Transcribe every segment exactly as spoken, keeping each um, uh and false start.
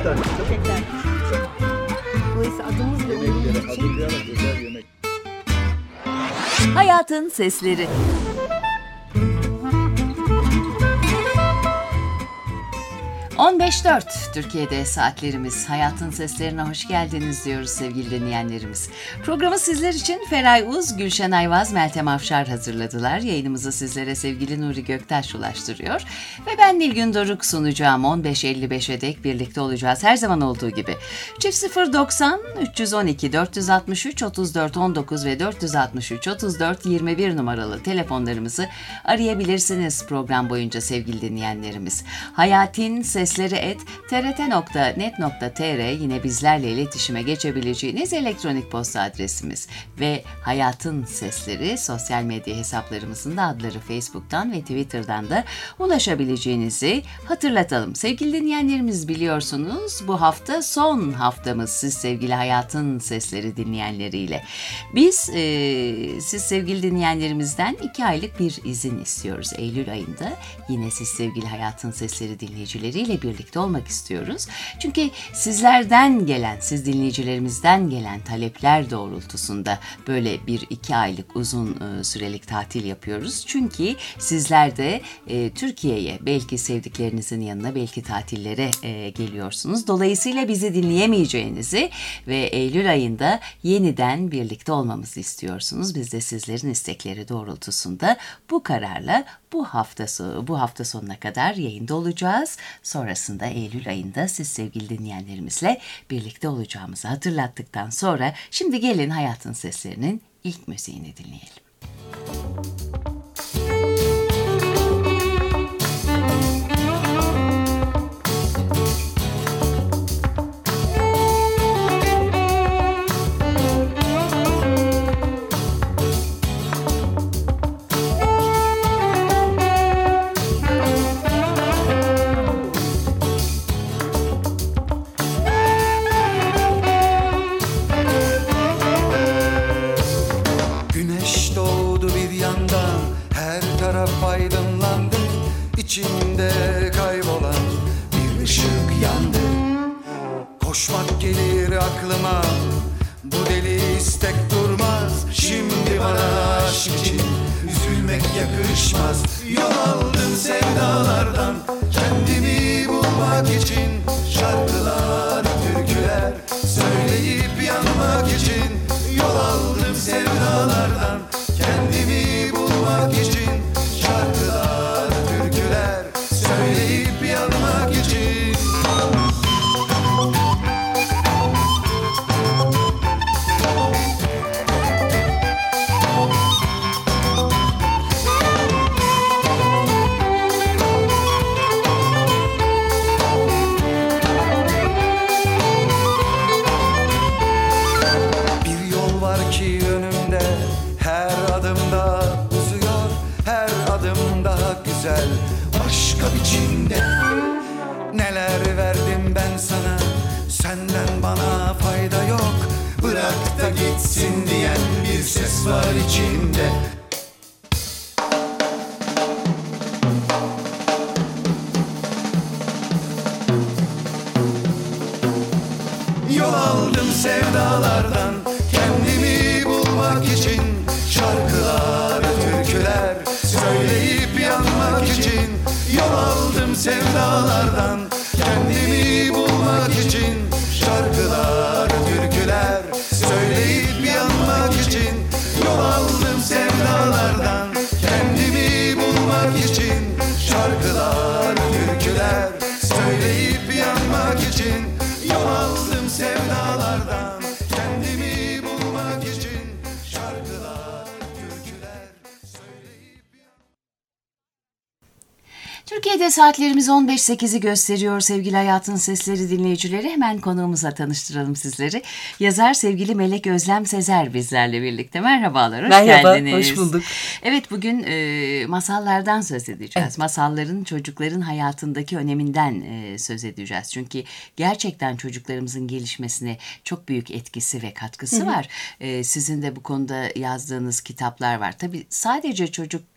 Çiçekler. Çiçekler. Dolayısıyla adımızla uyumlu Yemeklere için hazırlayarak özel yemek. Hayatın Sesleri. on beş dört Türkiye'de saatlerimiz. Hayatın Seslerine hoş geldiniz diyoruz sevgili dinleyenlerimiz. Programı sizler için Feray Uz, Gülşen Ayvaz, Meltem Afşar hazırladılar. Yayınımızı sizlere sevgili Nuri Göktaş ulaştırıyor. Ve ben Nilgün Doruk sunacağım. on beş elli beşe dek birlikte olacağız her zaman olduğu gibi. Çift sıfır doksan üç on iki dört altı üç otuz dört on dokuz ve dört altı üç otuz dört yirmi bir numaralı telefonlarımızı arayabilirsiniz program boyunca sevgili dinleyenlerimiz. Hayatın Sesleri Sesleri et t r t nokta net nokta t r yine bizlerle iletişime geçebileceğiniz elektronik posta adresimiz ve Hayatın Sesleri sosyal medya hesaplarımızın da adları Facebook'tan ve Twitter'dan da ulaşabileceğinizi hatırlatalım. Sevgili dinleyenlerimiz, biliyorsunuz bu hafta son haftamız siz sevgili Hayatın Sesleri dinleyenleriyle. Biz e, siz sevgili dinleyenlerimizden iki aylık bir izin istiyoruz. Eylül ayında yine siz sevgili Hayatın Sesleri dinleyicileriyle birlikte olmak istiyoruz. Çünkü sizlerden gelen, siz dinleyicilerimizden gelen talepler doğrultusunda böyle bir iki aylık uzun e, sürelik tatil yapıyoruz. Çünkü sizler de e, Türkiye'ye belki sevdiklerinizin yanına, belki tatillere e, geliyorsunuz. Dolayısıyla bizi dinleyemeyeceğinizi ve Eylül ayında yeniden birlikte olmamızı istiyorsunuz. Biz de sizlerin istekleri doğrultusunda bu kararla bu hafta bu hafta sonuna kadar yayında olacağız. Sonrasında Eylül ayında siz sevgili dinleyenlerimizle birlikte olacağımızı hatırlattıktan sonra şimdi gelin Hayatın Seslerinin ilk müziğini dinleyelim. Aydınlandı, içimde kaybolan bir ışık yandı. Koşmak gelir aklıma, bu deli istek durmaz. Şimdi bana aşk için üzülmek yakışmaz. Yol aldım sevdalardan, kendimi bulmak için. Şarkılar, türküler söyleyip yanmak için. Yol aldım sevdalardan, kendimi bulmak için. Şarkılar, türküler söyleyip yanmak için. Bir yol var ki önümde, her adımda uzuyor, her adım daha güzel, başka biçimde. Neler verdim ben sana, senden bana fayda yok. Bırak da gitsin diyen bir ses var içimde. Yol aldım sevdalardan, kendimi bulmak için. Şarkılar, türküler söyleyip yanmak için. Yol aldım sevdalardan, kendimi bulmak için. Şarkılar, türküler söyleyip yanmak için. Yol aldım sevdalardan, kendimi bulmak için. Şarkılar, türküler söyleyip yanmak için. Yol aldım sevdalardan, kendimi bulmak için. Şarkılar, türküler söyleyip yanmak. Türkiye'de saatlerimiz on beş sekizi gösteriyor sevgili Hayatın Sesleri dinleyicileri. Hemen konuğumuzla tanıştıralım sizleri. Yazar sevgili Melek Özlem Sezer bizlerle birlikte. Merhabalar, hoş Merhaba, geldiniz. hoş bulduk. Evet, bugün e, masallardan söz edeceğiz. Evet. Masalların çocukların hayatındaki öneminden e, söz edeceğiz. Çünkü gerçekten çocuklarımızın gelişmesine çok büyük etkisi ve katkısı Hı-hı. var. E, sizin de bu konuda yazdığınız kitaplar var. Tabii sadece çocuk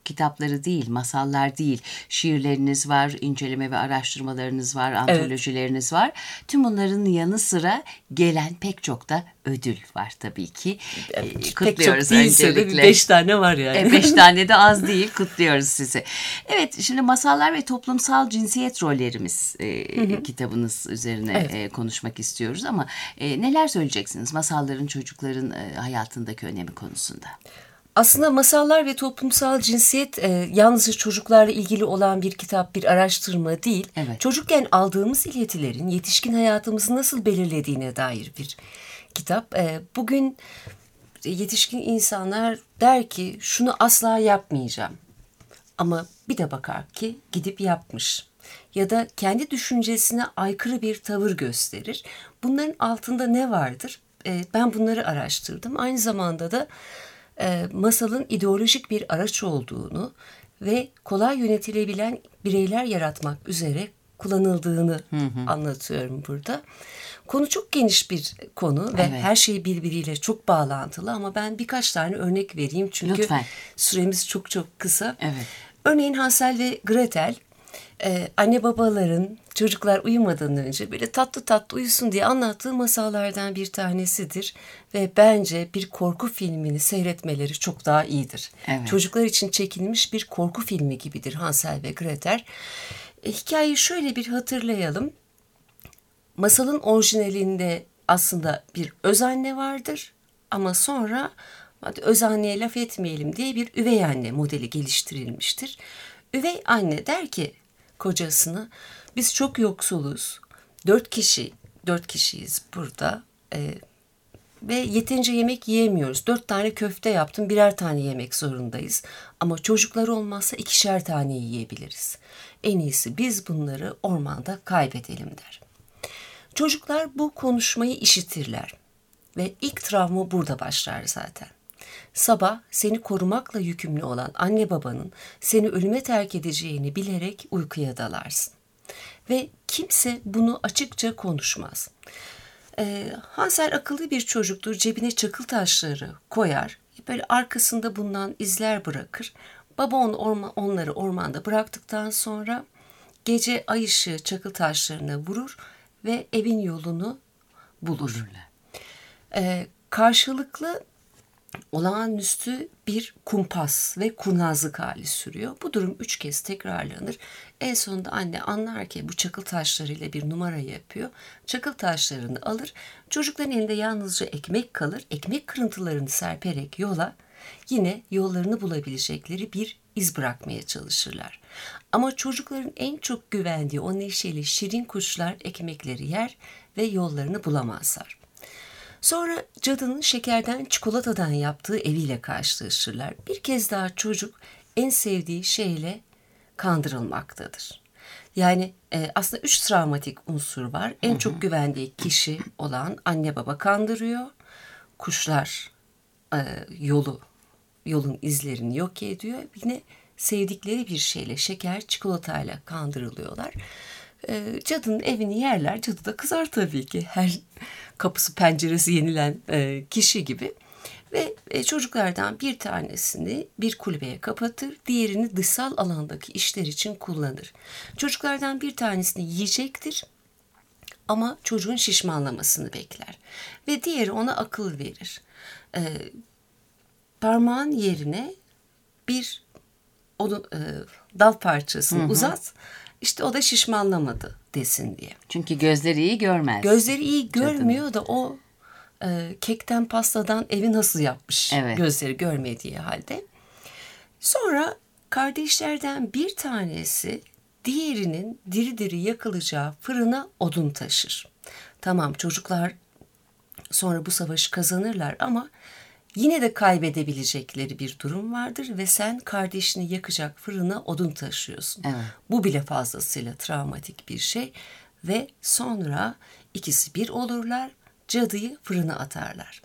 kitapları değil, masallar değil, şiirleriniz var, inceleme ve araştırmalarınız var, antolojileriniz var. Tüm bunların yanı sıra gelen pek çok da ödül var tabii ki. Evet, Ee, pek kutluyoruz çok değilse de öncelikle. bir beş tane var yani. E, beş tane de az değil, kutluyoruz sizi. Evet, şimdi masallar ve toplumsal cinsiyet rollerimiz e, hı hı. kitabınız üzerine evet. e, konuşmak istiyoruz ama e, neler söyleyeceksiniz masalların çocukların e, hayatındaki önemi konusunda? Aslında masallar ve toplumsal cinsiyet e, yalnızca çocuklarla ilgili olan bir kitap, bir araştırma değil. Evet. Çocukken aldığımız iletilerin yetişkin hayatımızı nasıl belirlediğine dair bir kitap. E, bugün yetişkin insanlar der ki şunu asla yapmayacağım. Ama bir de bakar ki gidip yapmış. Ya da kendi düşüncesine aykırı bir tavır gösterir. Bunların altında ne vardır? E, ben bunları araştırdım. Aynı zamanda da e, masalın ideolojik bir araç olduğunu ve kolay yönetilebilen bireyler yaratmak üzere kullanıldığını hı hı. anlatıyorum burada. Konu çok geniş bir konu ve evet. her şey birbiriyle çok bağlantılı ama ben birkaç tane örnek vereyim çünkü Lütfen. Süremiz çok çok kısa. Evet. Örneğin Hansel ve Gretel, e, anne babaların çocuklar uyumadan önce böyle tatlı tatlı uyusun diye anlattığı masallardan bir tanesidir. Ve bence bir korku filmini seyretmeleri çok daha iyidir. Evet. Çocuklar için çekilmiş bir korku filmi gibidir Hansel ve Gretel. E, hikayeyi şöyle bir hatırlayalım. Masalın orijinalinde aslında bir öz anne vardır ama sonra hadi öz anneye laf etmeyelim diye bir üvey anne modeli geliştirilmiştir. Üvey anne der ki kocasına biz çok yoksuluz, dört kişi, dört kişiyiz burada e, ve yeterince yemek yiyemiyoruz. Dört tane köfte yaptım, birer tane yemek zorundayız ama çocuklar olmazsa ikişer tane yiyebiliriz. En iyisi biz bunları ormanda kaybedelim der. Çocuklar bu konuşmayı işitirler ve ilk travma burada başlar zaten. Sabah seni korumakla yükümlü olan anne babanın seni ölüme terk edeceğini bilerek uykuya dalarsın. Ve kimse bunu açıkça konuşmaz. Ee, Hansel akıllı bir çocuktur, cebine çakıl taşları koyar, böyle arkasında bulunan izler bırakır. Baba onu orma, onları ormanda bıraktıktan sonra gece ay ışığı çakıl taşlarına vurur ve evin yolunu bulur. Ee, karşılıklı olağanüstü bir kumpas ve kurnazlık hali sürüyor. Bu durum üç kez tekrarlanır. En sonunda anne anlar ki bu çakıl taşlarıyla bir numara yapıyor. Çakıl taşlarını alır. Çocukların elinde yalnızca ekmek kalır. Ekmek kırıntılarını serperek yola yine yollarını bulabilecekleri bir iz bırakmaya çalışırlar. Ama çocukların en çok güvendiği o neşeli şirin kuşlar ekmekleri yer ve yollarını bulamazlar. Sonra cadının şekerden, çikolatadan yaptığı eviyle karşılaşırlar. Bir kez daha çocuk en sevdiği şeyle kandırılmaktadır. Yani e, aslında üç travmatik unsur var. En hı hı. çok güvendiği kişi olan anne baba kandırıyor. Kuşlar e, yolu, yolun izlerini yok ediyor. Yine sevdikleri bir şeyle, şeker, çikolatayla kandırılıyorlar. E, cadının evini yerler. Cadı da kızar tabii ki. Her kapısı penceresi yenilen e, kişi gibi. Ve e, çocuklardan bir tanesini bir kulübeye kapatır. Diğerini dışsal alandaki işler için kullanır. Çocuklardan bir tanesini yiyecektir. Ama çocuğun şişmanlamasını bekler. Ve diğeri ona akıl verir. E, parmağın yerine bir onu, e, dal parçasını hı hı. uzat. İşte o da şişmanlamadı desin diye. Çünkü gözleri iyi görmez. Gözleri iyi görmüyor da o e, kekten pastadan evi nasıl yapmış evet. gözleri görmediği halde. Sonra kardeşlerden bir tanesi diğerinin diri diri yakılacağı fırına odun taşır. Tamam çocuklar sonra bu savaşı kazanırlar ama yine de kaybedebilecekleri bir durum vardır ve sen kardeşini yakacak fırına odun taşıyorsun. Evet. Bu bile fazlasıyla travmatik bir şey ve sonra ikisi bir olurlar, cadıyı fırına atarlar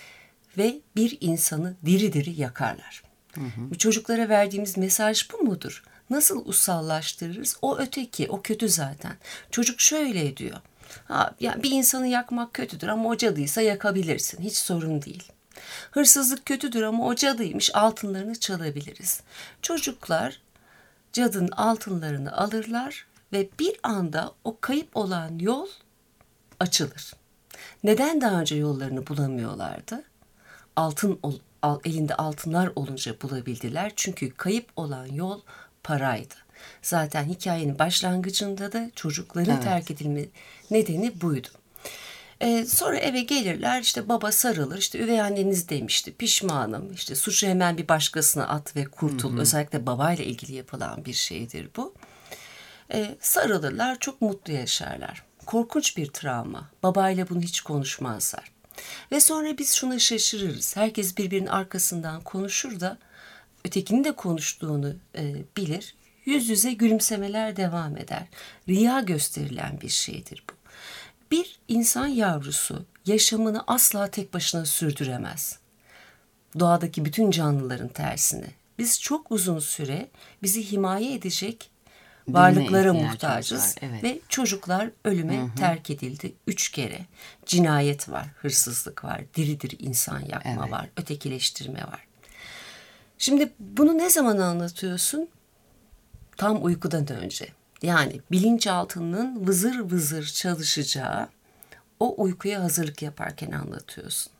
ve bir insanı diri diri yakarlar. Hı hı. Çocuklara verdiğimiz mesaj bu mudur? Nasıl ussallaştırırız? O öteki, o kötü zaten. Çocuk şöyle diyor. Ha, yani bir insanı yakmak kötüdür ama o cadıysa yakabilirsin. Hiç sorun değil. Hırsızlık kötüdür ama o cadıymış, altınlarını çalabiliriz. Çocuklar cadının altınlarını alırlar ve bir anda o kayıp olan yol açılır. Neden daha önce yollarını bulamıyorlardı? Altın al, elinde altınlar olunca bulabildiler. Çünkü kayıp olan yol paraydı. Zaten hikayenin başlangıcında da çocukların Evet. terk edilme nedeni buydu. Ee, sonra eve gelirler, işte baba sarılır, işte üvey anneniz demişti, pişmanım, işte suçu hemen bir başkasına at ve kurtul. Hı hı. Özellikle babayla ilgili yapılan bir şeydir bu. Ee, sarılırlar, çok mutlu yaşarlar. Korkunç bir travma. Babayla bunu hiç konuşmazlar. Ve sonra biz şuna şaşırırız. Herkes birbirinin arkasından konuşur da ötekinin de konuştuğunu e, bilir. Yüz yüze gülümsemeler devam eder. Riya gösterilen bir şeydir bu. Bir insan yavrusu yaşamını asla tek başına sürdüremez. Doğadaki bütün canlıların tersine. Biz çok uzun süre bizi himaye edecek varlıklara muhtacız. Evet. Ve çocuklar ölüme hı hı. terk edildi üç kere. Cinayet var, hırsızlık var, diri diri insan yakma evet. var, ötekileştirme var. Şimdi bunu ne zaman anlatıyorsun? Tam uykudan önce. Yani bilinçaltının vızır vızır çalışacağı o uykuya hazırlık yaparken anlatıyorsun.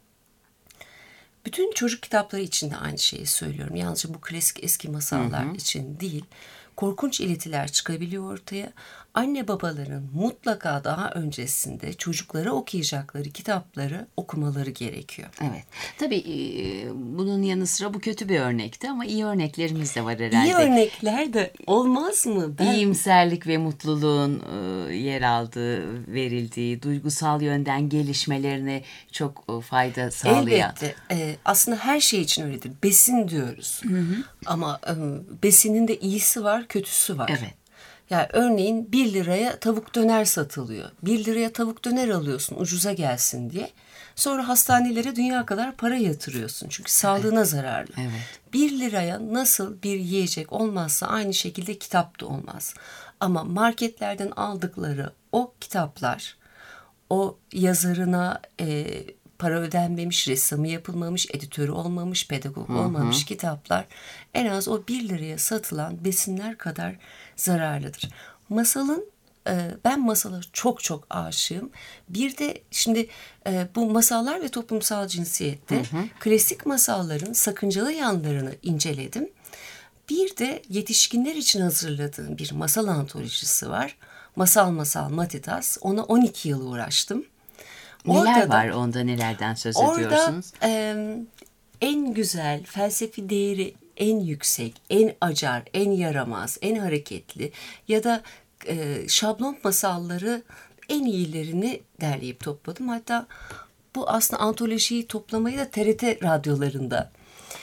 Bütün çocuk kitapları için de aynı şeyi söylüyorum. Yalnızca bu klasik eski masallar hı hı. için değil. Korkunç iletiler çıkabiliyor ortaya. Anne babaların mutlaka daha öncesinde çocuklara okuyacakları kitapları okumaları gerekiyor. Evet. Tabii bunun yanı sıra bu kötü bir örnekti ama iyi örneklerimiz de var herhalde. İyi örnekler de olmaz mı? Ben... İyimserlik ve mutluluğun yer aldığı, verildiği, duygusal yönden gelişmelerine çok fayda sağlayan. Elbette. Ee, aslında her şey için öyledir. Besin diyoruz. Hı hı. Ama e, besinin de iyisi var, kötüsü var. Evet. Yani örneğin bir liraya tavuk döner satılıyor. Bir liraya tavuk döner alıyorsun ucuza gelsin diye. Sonra hastanelere dünya kadar para yatırıyorsun. Çünkü sağlığına evet. zararlı. Evet. Bir liraya nasıl bir yiyecek olmazsa aynı şekilde kitap da olmaz. Ama marketlerden aldıkları o kitaplar, o yazarına e, para ödenmemiş, ressamı yapılmamış, editörü olmamış, pedagog hı hı. olmamış kitaplar en az o bir liraya satılan besinler kadar zararlıdır. Masalın, e, ben masala çok çok aşığım. Bir de şimdi e, bu masallar ve toplumsal cinsiyette hı hı. klasik masalların sakıncalı yanlarını inceledim. Bir de yetişkinler için hazırladığım bir masal antolojisi var. Masal Masal Matitas. Ona on iki yıl uğraştım. Neler orada var da, onda, nelerden söz orada, ediyorsunuz? Orada e, en güzel, felsefi değeri en yüksek, en acar, en yaramaz, en hareketli ya da e, şablon masalları en iyilerini derleyip topladım. Hatta bu aslında antolojiyi toplamayı da T R T radyolarında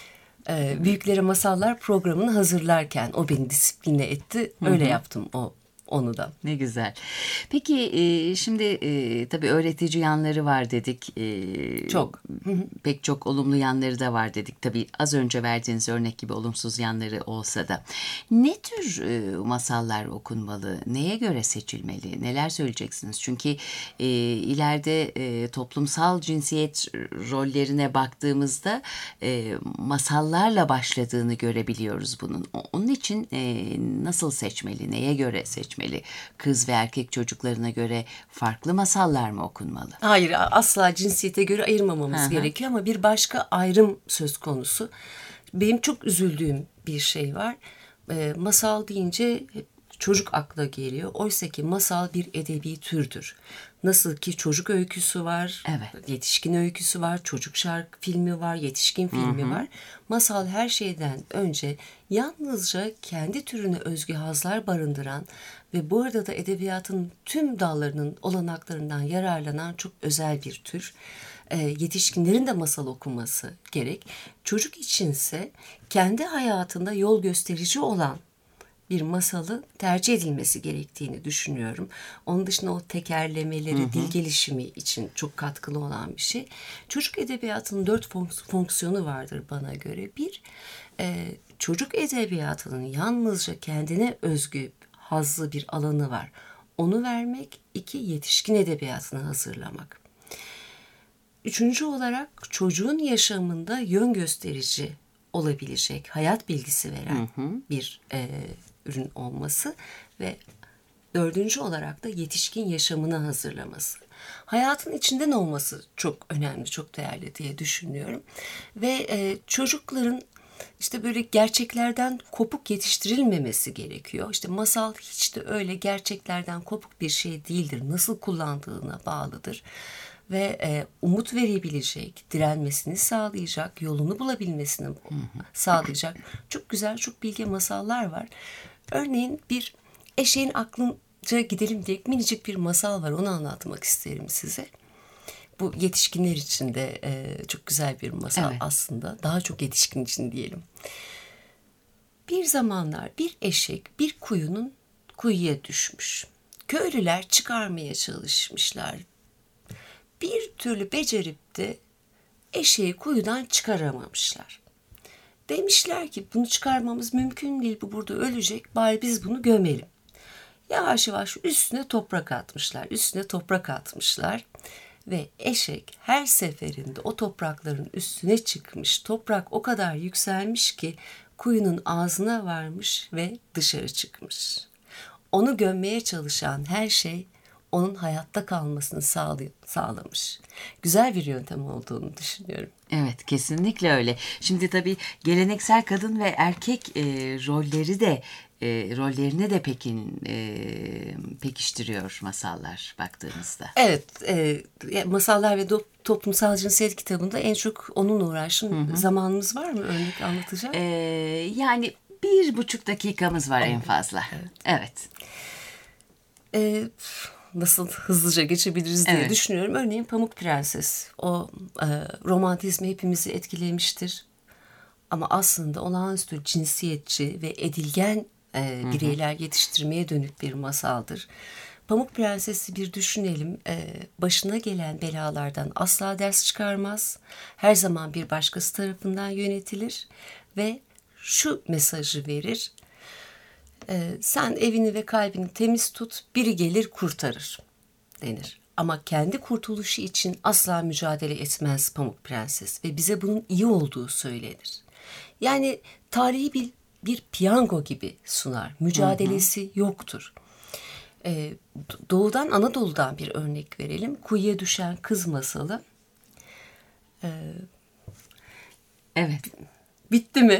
e, Büyüklere Masallar programını hazırlarken o beni disipline etti. Öyle hı hı. yaptım o. Onu da. Ne güzel. Peki e, şimdi e, tabii öğretici yanları var dedik. E, çok. Pek çok olumlu yanları da var dedik. Tabii az önce verdiğiniz örnek gibi olumsuz yanları olsa da. Ne tür e, masallar okunmalı? Neye göre seçilmeli? Neler söyleyeceksiniz? Çünkü e, ileride e, toplumsal cinsiyet rollerine baktığımızda e, masallarla başladığını görebiliyoruz bunun. Onun için e, nasıl seçmeli? Neye göre seçmeli? Kız ve erkek çocuklarına göre farklı masallar mı okunmalı? Hayır, asla cinsiyete göre ayırmamamız Hı-hı. gerekiyor ama bir başka ayrım söz konusu. Benim çok üzüldüğüm bir şey var. E, masal deyince çocuk akla geliyor. Oysa ki masal bir edebi türdür. Nasıl ki çocuk öyküsü var, evet. yetişkin öyküsü var, çocuk şarkı filmi var, yetişkin filmi Hı-hı. var. Masal her şeyden önce yalnızca kendi türüne özgü hazlar barındıran ve bu arada da edebiyatın tüm dallarının olanaklarından yararlanan çok özel bir tür. E, yetişkinlerin de masal okuması gerek. Çocuk içinse kendi hayatında yol gösterici olan bir masalı tercih edilmesi gerektiğini düşünüyorum. Onun dışında o tekerlemeleri, hı hı. dil gelişimi için çok katkılı olan bir şey. Çocuk edebiyatının dört fonksiyonu vardır bana göre. Bir, e, çocuk edebiyatının yalnızca kendine özgü hazzı bir alanı var. Onu vermek. İki, yetişkin edebiyatını hazırlamak. üçüncü olarak çocuğun yaşamında yön gösterici olabilecek, hayat bilgisi veren hı hı. bir e, ürün olması ve dördüncü olarak da yetişkin yaşamına hazırlaması. Hayatın içinden olması çok önemli, çok değerli diye düşünüyorum. Ve e, çocukların işte böyle gerçeklerden kopuk yetiştirilmemesi gerekiyor. İşte masal hiç de öyle gerçeklerden kopuk bir şey değildir. Nasıl kullandığına bağlıdır. Ve e, umut verebilecek, direnmesini sağlayacak, yolunu bulabilmesini sağlayacak çok güzel, çok bilge masallar var. Örneğin bir eşeğin aklınca gidelim diye minicik bir masal var. Onu anlatmak isterim size. Bu yetişkinler için de e, çok güzel bir masal evet. aslında. Daha çok yetişkin için diyelim. Bir zamanlar bir eşek bir kuyunun kuyuya düşmüş. Köylüler çıkarmaya çalışmışlar. Bir türlü becerip de eşeği kuyudan çıkaramamışlar. Demişler ki bunu çıkarmamız mümkün değil, bu burada ölecek, bari biz bunu gömelim. Yavaş yavaş üstüne toprak atmışlar, üstüne toprak atmışlar. Ve eşek her seferinde o toprakların üstüne çıkmış, toprak o kadar yükselmiş ki kuyunun ağzına varmış ve dışarı çıkmış. Onu gömmeye çalışan her şey onun hayatta kalmasını sağlay- sağlamış. Güzel bir yöntem olduğunu düşünüyorum. Evet, kesinlikle öyle. Şimdi tabii geleneksel kadın ve erkek e, rolleri de e, rollerini de pekin e, pekiştiriyor masallar baktığımızda. Evet, e, Masallar ve Do- Toplumsal Cinsiyet kitabında en çok onunla uğraştım. Hı hı. Zamanımız var mı örnek anlatacak? E, yani bir buçuk dakikamız var evet. en fazla. Evet. Evet. E, nasıl hızlıca geçebiliriz diye evet. düşünüyorum. Örneğin Pamuk Prenses. O e, romantizmi hepimizi etkilemiştir. Ama aslında olağanüstü cinsiyetçi ve edilgen e, bireyler hı hı. yetiştirmeye dönük bir masaldır. Pamuk Prenses'i bir düşünelim. E, başına gelen belalardan asla ders çıkarmaz. Her zaman bir başkası tarafından yönetilir ve şu mesajı verir. E, sen evini ve kalbini temiz tut, biri gelir kurtarır denir. Ama kendi kurtuluşu için asla mücadele etmez Pamuk Prenses ve bize bunun iyi olduğu söylenir. Yani tarihi bir, bir piyango gibi sunar. Mücadelesi hı hı. yoktur. Ee, Doğudan, Anadolu'dan bir örnek verelim. Kuyuya düşen kız masalı. Ee, evet. Bitti mi?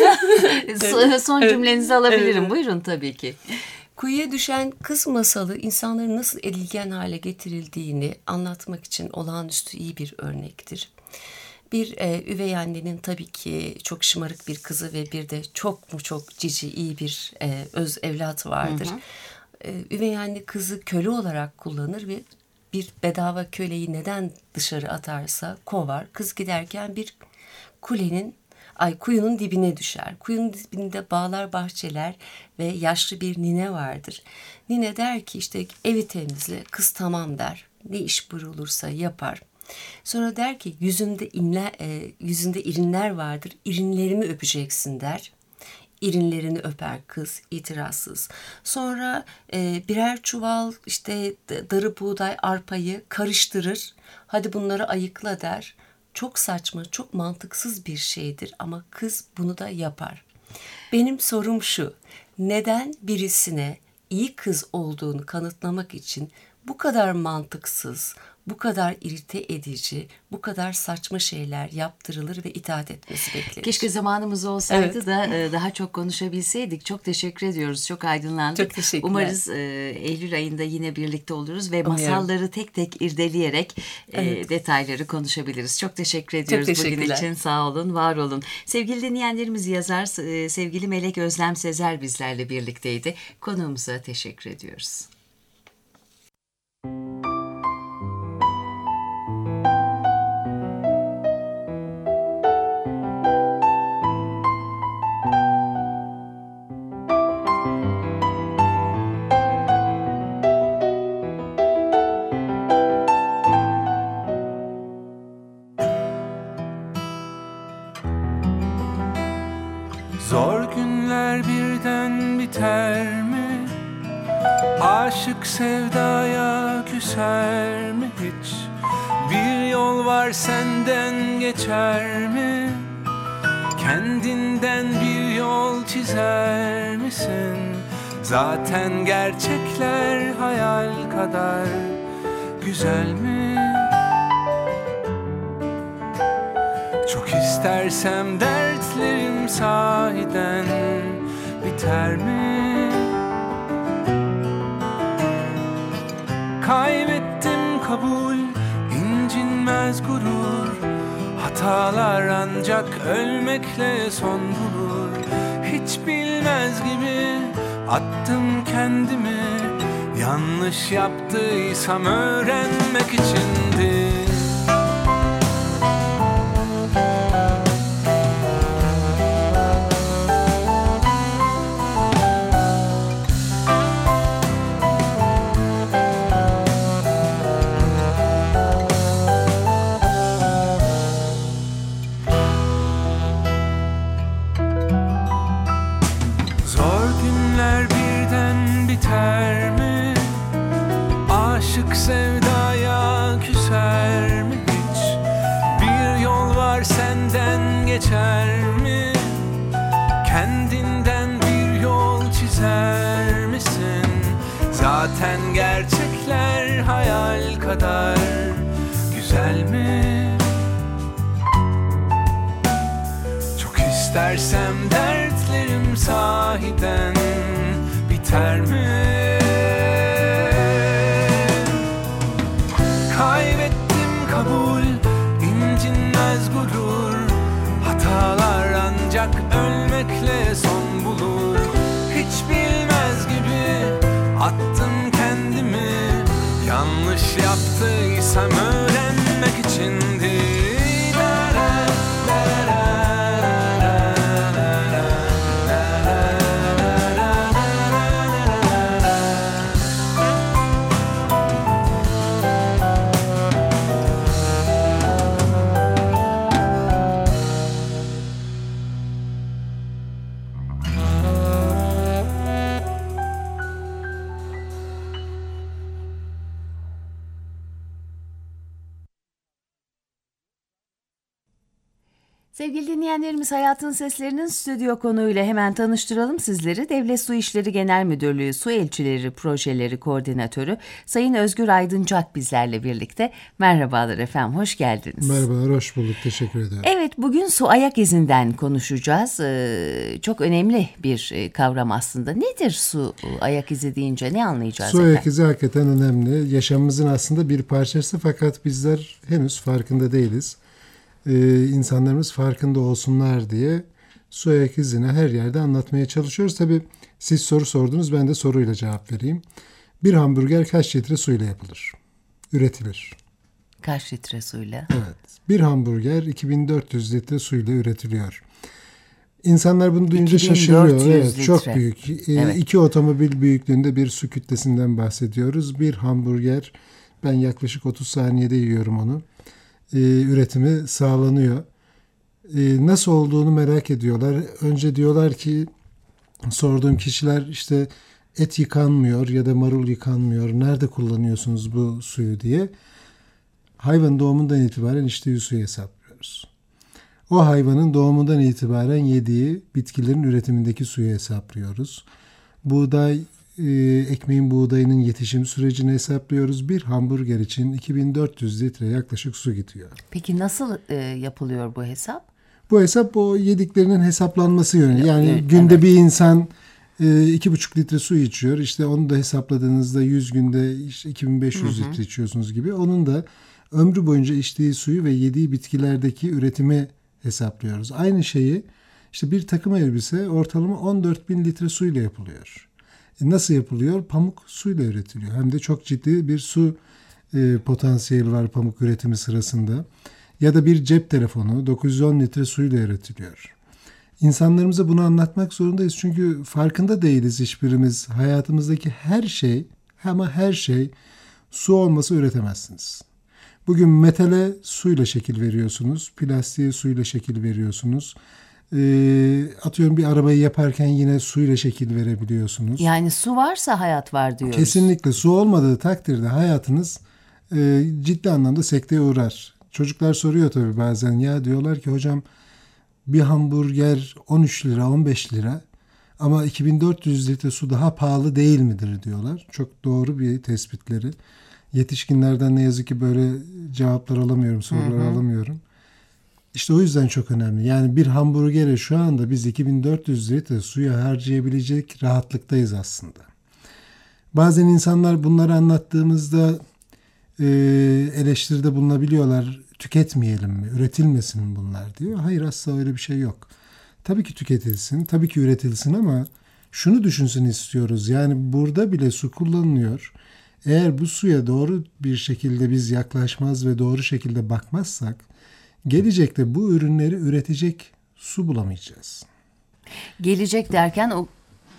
Son cümlenizi alabilirim. Evet. Buyurun tabii ki. Kuyuya düşen kız masalı insanların nasıl edilgen hale getirildiğini anlatmak için olağanüstü iyi bir örnektir. Bir e, üvey annenin tabii ki çok şımarık bir kızı ve bir de çok mu çok cici iyi bir e, öz evlat vardır. Hı hı. E, üvey anne kızı köle olarak kullanır ve bir bedava köleyi neden dışarı atarsa kovar. Kız giderken bir kulenin Ay kuyunun dibine düşer. Kuyunun dibinde bağlar, bahçeler ve yaşlı bir nine vardır. Nine der ki işte evi temizle, kız tamam der. Ne iş buyurulursa yapar. Sonra der ki yüzünde inler, e, yüzünde irinler vardır. İrinlerimi öpeceksin der. İrinlerini öper kız itirazsız. Sonra e, birer çuval işte darı buğday arpayı karıştırır. Hadi bunları ayıkla der. Çok saçma, çok mantıksız bir şeydir ama kız bunu da yapar. Benim sorum şu, neden birisine iyi kız olduğunu kanıtlamak için bu kadar mantıksız, bu kadar irite edici, bu kadar saçma şeyler yaptırılır ve itaat etmesi beklenir? Keşke zamanımız olsaydı evet. da daha çok konuşabilseydik. Çok teşekkür ediyoruz, çok aydınlandık. Çok teşekkürler. Umarız e, Eylül ayında yine birlikte oluruz ve Umuyorum. masalları tek tek irdeleyerek evet. e, detayları konuşabiliriz. Çok teşekkür ediyoruz çok bugün için. Sağ olun, var olun. Sevgili dinleyenlerimiz, yazar e, sevgili Melek Özlem Sezer bizlerle birlikteydi. Konuğumuza teşekkür ediyoruz. Zor günler birden biter mi? Aşık sevdaya küser mi hiç? Bir yol var senden geçer mi? Kendinden bir yol çizer misin? Zaten gerçekler hayal kadar güzel mi? Çok istersem dertlerim sahiden biter mi? Kaybettim kabul, incinmez gurur. Hatalar ancak ölmekle son bulur. Hiç bilmez gibi attım kendimi. Yanlış yaptıysam öğrenmek içindi. Sevdaya küser mi hiç? Bir yol var senden geçer mi? Kendinden bir yol çizer misin? Zaten gerçekler hayal kadar güzel mi? Çok istersem dertlerim sahiden biter mi? Kaybettim kabul, incinmez gurur. Hatalar ancak ölmekle son bulur. Hiç bilmez gibi attım kendimi. Yanlış yaptıysam öğrenmek içindi. Sevgili dinleyenlerimiz, Hayatın Seslerinin stüdyo konuğuyla hemen tanıştıralım sizleri. Devlet Su İşleri Genel Müdürlüğü Su Elçileri Projeleri Koordinatörü Sayın Özgür Aydıncak bizlerle birlikte. Merhabalar efendim, hoş geldiniz. Merhabalar, hoş bulduk. Teşekkür ederim. Evet, bugün su ayak izinden konuşacağız. Ee, çok önemli bir kavram aslında. Nedir su ayak izi deyince ne anlayacağız? Su efendim? ayak izi hakikaten önemli. Yaşamımızın aslında bir parçası, fakat bizler henüz farkında değiliz. Ee, insanlarımız farkında olsunlar diye su ayak izini her yerde anlatmaya çalışıyoruz. Tabii siz soru sordunuz, ben de soruyla cevap vereyim. Bir hamburger kaç litre suyla yapılır? Üretilir. Kaç litre suyla? Evet. Bir hamburger iki bin dört yüz litre suyla üretiliyor. İnsanlar bunu duyunca şaşırıyor. Evet, litre. Çok büyük. Ee, Evet. İki otomobil büyüklüğünde bir su kütlesinden bahsediyoruz. Bir hamburger, ben yaklaşık otuz saniyede yiyorum onu. Ee, üretimi sağlanıyor. Ee, nasıl olduğunu merak ediyorlar. Önce diyorlar ki, sorduğum kişiler, işte et yıkanmıyor ya da marul yıkanmıyor. Nerede kullanıyorsunuz bu suyu diye. Hayvan doğumundan itibaren içtiği suyu hesaplıyoruz. O hayvanın doğumundan itibaren yediği bitkilerin üretimindeki suyu hesaplıyoruz. Buğday, e, ekmeğin buğdayının yetişim sürecini hesaplıyoruz. Bir hamburger için iki bin dört yüz litre yaklaşık su gidiyor. Peki nasıl e, yapılıyor bu hesap? Bu hesap o yediklerinin hesaplanması yönü. Yani Evet, günde evet. bir insan e, iki buçuk litre su içiyor. İşte onu da hesapladığınızda yüz günde işte iki bin beş yüz hı hı. litre içiyorsunuz gibi. Onun da ömrü boyunca içtiği suyu ve yediği bitkilerdeki üretimi hesaplıyoruz. Aynı şeyi işte bir takım elbise ortalama on dört bin litre suyla yapılıyor. E nasıl yapılıyor? Pamuk suyla üretiliyor. Hem de çok ciddi bir su e, potansiyeli var pamuk üretimi sırasında. Ya da bir cep telefonu dokuz yüz on litre suyla üretiliyor. İnsanlarımıza bunu anlatmak zorundayız. Çünkü farkında değiliz hiçbirimiz. Hayatımızdaki her şey, ama her şey su olmasa üretemezsiniz. Bugün metale suyla şekil veriyorsunuz. Plastiğe suyla şekil veriyorsunuz. E, atıyorum bir arabayı yaparken yine suyla şekil verebiliyorsunuz. Yani su varsa hayat var diyoruz. Kesinlikle su olmadığı takdirde hayatınız e, ciddi anlamda sekteye uğrar. Çocuklar soruyor tabii bazen, ya diyorlar ki hocam bir hamburger on üç lira on beş lira ama iki bin dört yüz litre su daha pahalı değil midir diyorlar. Çok doğru bir tespitleri. Yetişkinlerden ne yazık ki böyle cevaplar alamıyorum, sorular hı hı. alamıyorum. İşte o yüzden çok önemli. Yani bir hamburgere şu anda biz iki bin dört yüz litre suya harcayabilecek rahatlıktayız aslında. Bazen insanlar bunları anlattığımızda e, eleştiride bulunabiliyorlar. Tüketmeyelim mi, üretilmesin mi bunlar diyor. Hayır, asla öyle bir şey yok. Tabii ki tüketilsin, tabii ki üretilsin ama şunu düşünsün istiyoruz. Yani burada bile su kullanılıyor. Eğer bu suya doğru bir şekilde biz yaklaşmaz ve doğru şekilde bakmazsak gelecekte bu ürünleri üretecek su bulamayacağız. Gelecek derken o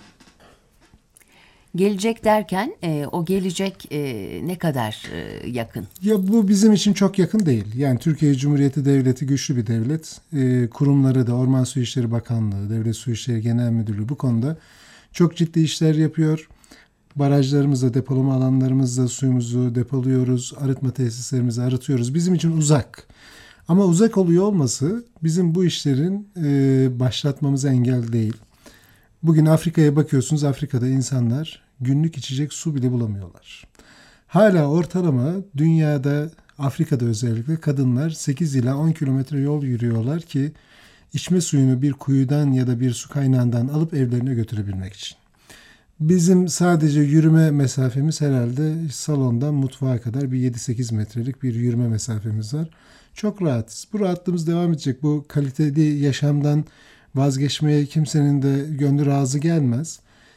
gelecek derken e, o gelecek e, ne kadar e, yakın? Ya bu bizim için çok yakın değil. Yani Türkiye Cumhuriyeti Devleti güçlü bir devlet. E, kurumları da Orman Su İşleri Bakanlığı, Devlet Su İşleri Genel Müdürlüğü bu konuda çok ciddi işler yapıyor. Barajlarımızda, depolama alanlarımızda suyumuzu depoluyoruz. Arıtma tesislerimizi arıtıyoruz. Bizim için uzak. Ama uzak oluyor olması bizim bu işlerin e, başlatmamıza engel değil. Bugün Afrika'ya bakıyorsunuz, Afrika'da insanlar günlük içecek su bile bulamıyorlar. Hala ortalama dünyada, Afrika'da özellikle kadınlar sekiz ila on kilometre yol yürüyorlar ki içme suyunu bir kuyudan ya da bir su kaynağından alıp evlerine götürebilmek için. Bizim sadece yürüme mesafemiz herhalde salondan mutfağa kadar bir yedi sekiz metrelik bir yürüme mesafemiz var. Çok rahatız. Bu rahatlığımız devam edecek. Bu kaliteli yaşamdan vazgeçmeye kimsenin de gönlü razı gelmez.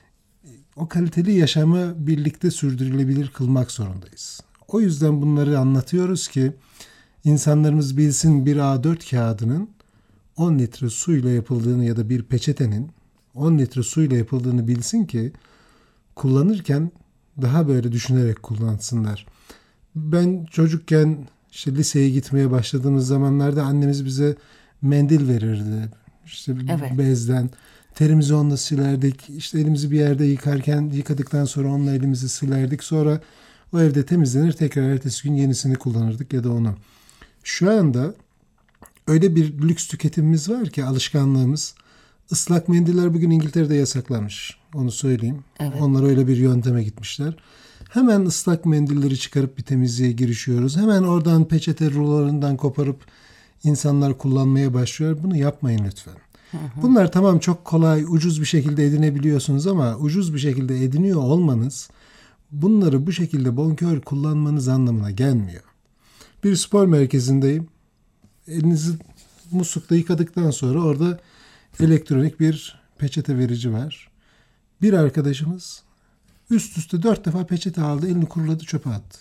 O kaliteli yaşamı birlikte sürdürülebilir kılmak zorundayız. O yüzden bunları anlatıyoruz ki insanlarımız bilsin, bir A dört kağıdının on litre suyla yapıldığını ya da bir peçetenin on litre suyla yapıldığını bilsin ki kullanırken daha böyle düşünerek kullansınlar. Ben çocukken işte liseye gitmeye başladığımız zamanlarda annemiz bize mendil verirdi. İşte evet. bezden. Terimizi onunla silerdik. İşte elimizi bir yerde yıkarken yıkadıktan sonra onunla elimizi silerdik. Sonra o evde temizlenir, tekrar ertesi gün yenisini kullanırdık ya da onu. Şu anda öyle bir lüks tüketimimiz var ki, alışkanlığımız. Islak mendiller bugün İngiltere'de yasaklanmış. Onu söyleyeyim. Evet. Onlar öyle bir yönteme gitmişler. Hemen ıslak mendilleri çıkarıp bir temizliğe girişiyoruz. Hemen oradan peçete rulolarından koparıp insanlar kullanmaya başlıyor. Bunu yapmayın lütfen. Hı hı. Bunlar tamam, çok kolay, ucuz bir şekilde edinebiliyorsunuz ama ucuz bir şekilde ediniyor olmanız bunları bu şekilde bonkör kullanmanız anlamına gelmiyor. Bir spor merkezindeyim. Elinizi muslukta yıkadıktan sonra orada elektronik bir peçete verici var. Bir arkadaşımız üst üste dört defa peçete aldı, elini kuruladı, çöpe attı.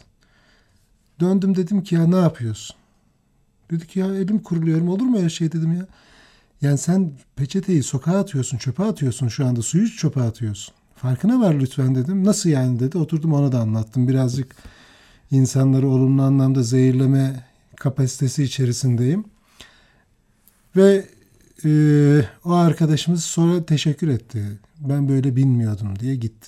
Döndüm, dedim ki ya ne yapıyorsun? Dedi ki ya elim kuruluyorum, olur mu öyle şey dedim ya. Yani sen peçeteyi sokağa atıyorsun, çöpe atıyorsun şu anda, suyu çöpe atıyorsun. Farkına var lütfen dedim. Nasıl yani dedi. Oturdum, ona da anlattım. Birazcık insanları olumlu anlamda zehirleme kapasitesi içerisindeyim. Ve e, o arkadaşımız sonra teşekkür etti. Ben böyle bilmiyordum diye gitti.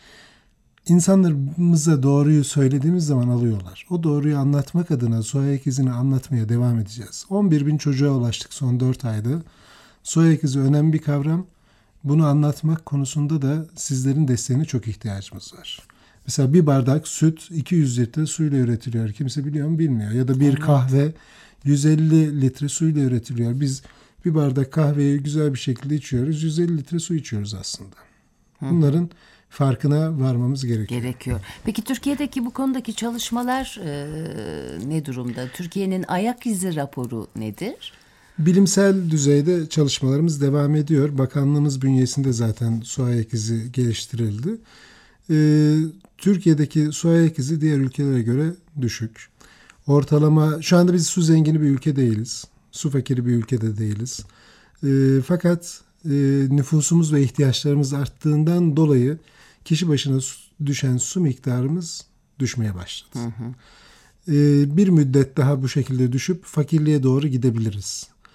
İnsanlarımıza doğruyu söylediğimiz zaman alıyorlar. O doğruyu anlatmak adına su ayak izini anlatmaya devam edeceğiz. on bir bin çocuğa ulaştık son dört ayda. Su ayak izi önemli bir kavram. Bunu anlatmak konusunda da sizlerin desteğine çok ihtiyacımız var. Mesela bir bardak süt iki yüz litre suyla üretiliyor. Kimse biliyor mu bilmiyor. Ya da bir kahve yüz elli litre suyla üretiliyor. Biz bir bardak kahveyi güzel bir şekilde içiyoruz. yüz elli litre su içiyoruz aslında. Bunların farkına varmamız gerekiyor. Gerekiyor. Peki Türkiye'deki bu konudaki çalışmalar e, ne durumda? Türkiye'nin ayak izi raporu nedir? Bilimsel düzeyde çalışmalarımız devam ediyor. Bakanlığımız bünyesinde zaten su ayak izi geliştirildi. Ee, Türkiye'deki su ayak izi diğer ülkelere göre düşük. Ortalama, şu anda biz su zengini bir ülke değiliz. Su fakiri bir ülkede değiliz. Ee, fakat e, nüfusumuz ve ihtiyaçlarımız arttığından dolayı kişi başına düşen su miktarımız düşmeye başladı. Hı hı. Ee, bir müddet daha bu şekilde düşüp fakirliğe doğru gidebiliriz.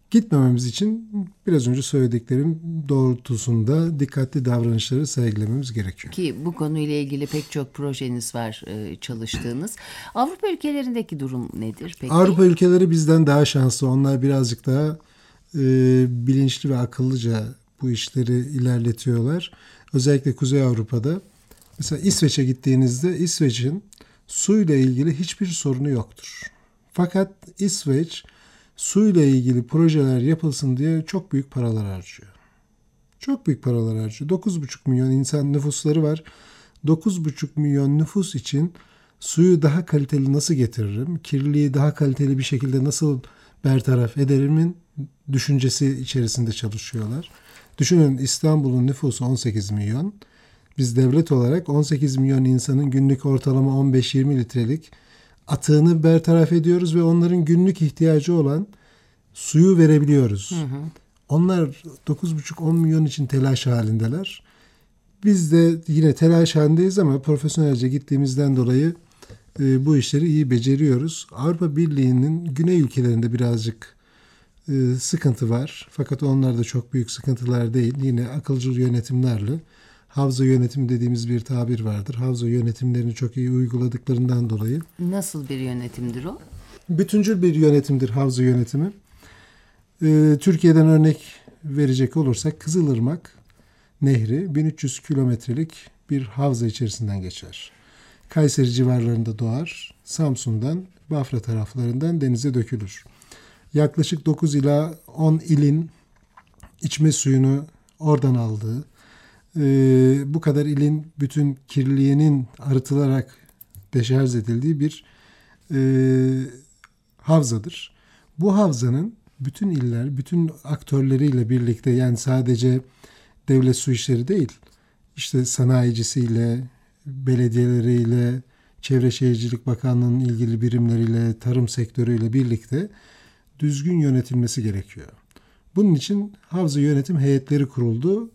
Gitmememiz için biraz önce söylediklerim doğrultusunda dikkatli davranışları sergilememiz gerekiyor. Ki bu konuyla ilgili pek çok projeniz var, e, çalıştığınız. Avrupa ülkelerindeki durum nedir peki? Avrupa ülkeleri bizden daha şanslı. Onlar birazcık daha e, bilinçli ve akıllıca bu işleri ilerletiyorlar. Özellikle Kuzey Avrupa'da. Mesela İsveç'e gittiğinizde İsveç'in suyla ilgili hiçbir sorunu yoktur. Fakat İsveç suyla ilgili projeler yapılsın diye çok büyük paralar harcıyor. Çok büyük paralar harcıyor. dokuz buçuk milyon insan nüfusları var. dokuz buçuk milyon nüfus için suyu daha kaliteli nasıl getiririm? Kirliliği daha kaliteli bir şekilde nasıl bertaraf ederimin düşüncesi içerisinde çalışıyorlar. Düşünün, İstanbul'un nüfusu on sekiz milyon. Biz devlet olarak on sekiz milyon insanın günlük ortalama on beş yirmi litrelik atığını bertaraf ediyoruz ve onların günlük ihtiyacı olan suyu verebiliyoruz. Hı hı. Onlar dokuz buçuk on milyon için telaş halindeler. Biz de yine telaş halindeyiz ama profesyonelce gittiğimizden dolayı e, bu işleri iyi beceriyoruz. Avrupa Birliği'nin güney ülkelerinde birazcık e, sıkıntı var. Fakat onlar da çok büyük sıkıntılar değil. Yine akılcı yönetimlerle havza yönetimi dediğimiz bir tabir vardır. Havza yönetimlerini çok iyi uyguladıklarından dolayı. Nasıl bir yönetimdir o? Bütüncül bir yönetimdir havza yönetimi. Ee, Türkiye'den örnek verecek olursak Kızılırmak Nehri bin üç yüz kilometrelik bir havza içerisinden geçer. Kayseri civarlarında doğar. Samsun'dan, Bafra taraflarından denize dökülür. Yaklaşık dokuz ila on ilin içme suyunu oradan aldığı, Ee, bu kadar ilin bütün kirliliğinin arıtılarak deşarj edildiği bir e, havzadır. Bu havzanın bütün iller, bütün aktörleriyle birlikte, yani sadece devlet su işleri değil, işte sanayicisiyle, belediyeleriyle, Çevre Şehircilik Bakanlığı'nın ilgili birimleriyle, tarım sektörüyle birlikte düzgün yönetilmesi gerekiyor. Bunun için havza yönetim heyetleri kuruldu.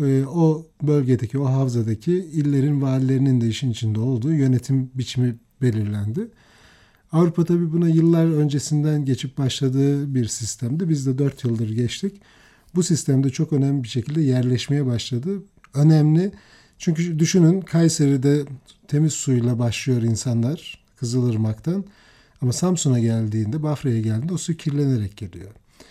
O bölgedeki, o havzadaki illerin valilerinin de işin içinde olduğu yönetim biçimi belirlendi. Avrupa tabii buna yıllar öncesinden geçip başladığı bir sistemdi. Biz de dört yıldır geçtik. Bu sistemde çok önemli bir şekilde yerleşmeye başladı. Önemli, çünkü düşünün, Kayseri'de temiz suyla başlıyor insanlar Kızılırmak'tan. Ama Samsun'a geldiğinde, Bafra'ya geldiğinde o su kirlenerek geliyor.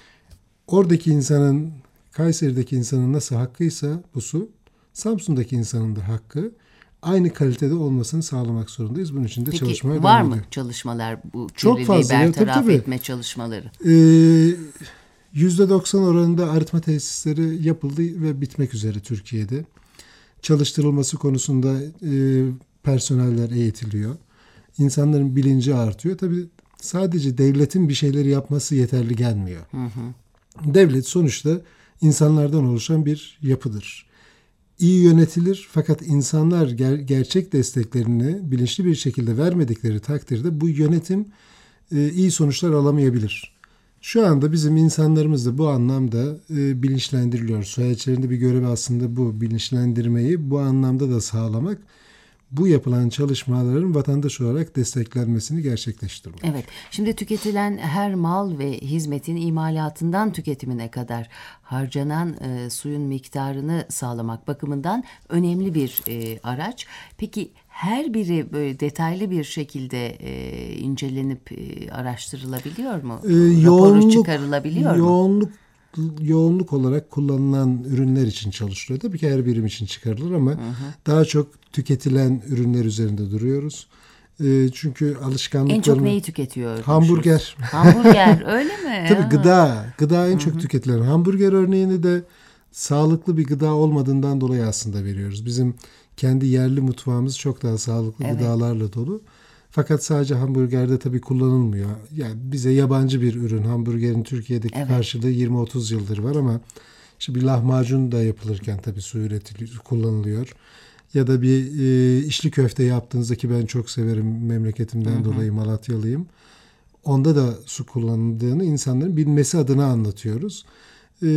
Oradaki insanın, Kayseri'deki insanın nasıl hakkıysa bu su, Samsun'daki insanın da hakkı, aynı kalitede olmasını sağlamak zorundayız. Bunun için de Peki, çalışmaya devam var ediyor. mı çalışmalar, bu Çok kirliliği fazla, bertaraf tabii, tabii. etme çalışmaları? Ee, yüzde doksan oranında arıtma tesisleri yapıldı ve bitmek üzere Türkiye'de. Çalıştırılması konusunda e, personeller eğitiliyor. İnsanların bilinci artıyor. Tabii sadece devletin bir şeyleri yapması yeterli gelmiyor. Hı hı. Devlet sonuçta insanlardan oluşan bir yapıdır. İyi yönetilir, fakat insanlar ger- gerçek desteklerini bilinçli bir şekilde vermedikleri takdirde bu yönetim e, iyi sonuçlar alamayabilir. Şu anda bizim insanlarımız da bu anlamda e, bilinçlendiriliyor. Süreçlerinde bir görevi aslında bu, bilinçlendirmeyi bu anlamda da sağlamak. Bu yapılan çalışmaların vatandaş olarak desteklenmesini gerçekleştirmek. Evet. Şimdi tüketilen her mal ve hizmetin imalatından tüketimine kadar harcanan e, suyun miktarını sağlamak bakımından önemli bir e, araç. Peki her biri böyle detaylı bir şekilde e, incelenip e, araştırılabiliyor mu? Ee, Raporu yoğunluk, çıkarılabiliyor yoğunluk, mu? Yoğunluk olarak kullanılan ürünler için çalışılıyor. Tabii ki her birim için çıkarılır ama hı hı. daha çok tüketilen ürünler üzerinde duruyoruz. E, çünkü alışkanlıklarını... En çok neyi tüketiyor? Hamburger. Hamburger, öyle mi? Tabii gıda. Gıda en çok hı hı. tüketilen. Hamburger örneğini de sağlıklı bir gıda olmadığından dolayı aslında veriyoruz. Bizim kendi yerli mutfağımız çok daha sağlıklı evet. gıdalarla dolu. Fakat sadece hamburgerde tabii kullanılmıyor. Yani bize yabancı bir ürün. Hamburgerin Türkiye'deki evet. karşılığı yirmi otuz yıldır var ama işte bir lahmacun da yapılırken tabii su üretiliyor, kullanılıyor. Ya da bir e, içli köfte yaptığınızda, ki ben çok severim memleketimden hı hı. dolayı Malatyalıyım. Onda da su kullanıldığını insanların bilmesi adına anlatıyoruz. E,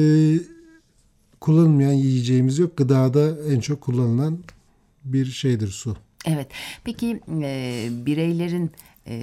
kullanılmayan yiyeceğimiz yok. Gıdada en çok kullanılan bir şeydir su. Evet. Peki e, bireylerin e,